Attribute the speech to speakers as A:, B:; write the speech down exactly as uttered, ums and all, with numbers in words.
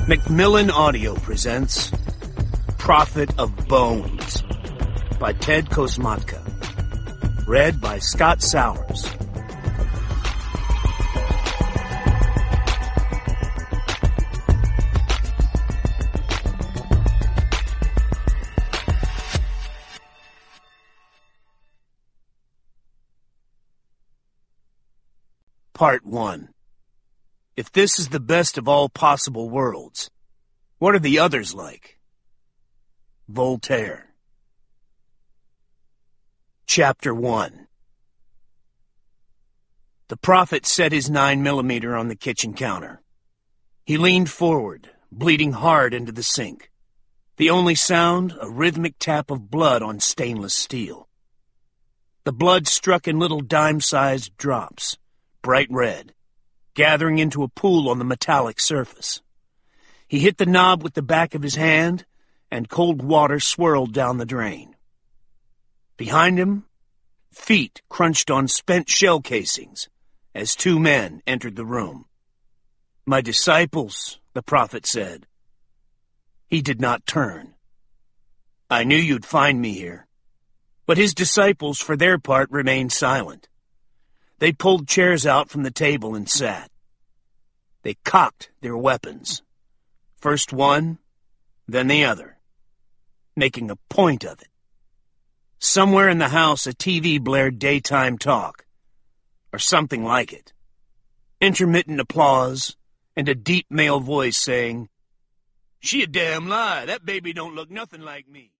A: Macmillan Audio presents Prophet of Bones by Ted Kosmatka. Read by Scott Sowers. Part one. If this is the best of all possible worlds, what are the others like? Voltaire. Chapter one. The prophet set his nine millimeter on the kitchen counter. He leaned forward, bleeding hard into the sink. The only sound, a rhythmic tap of blood on stainless steel. The blood struck in little dime-sized drops, bright red, gathering into a pool on the metallic surface. He hit the knob with the back of his hand, and cold water swirled down the drain. Behind him, feet crunched on spent shell casings as two men entered the room. "My disciples," the prophet said. He did not turn. "I knew you'd find me here." But his disciples, for their part, remained silent. They pulled chairs out from the table and sat. They cocked their weapons. First one, then the other, making a point of it. Somewhere in the house, a T V blared daytime talk, or something like it. Intermittent applause, and a deep male voice saying, "She a damn lie. That baby don't look nothing like me."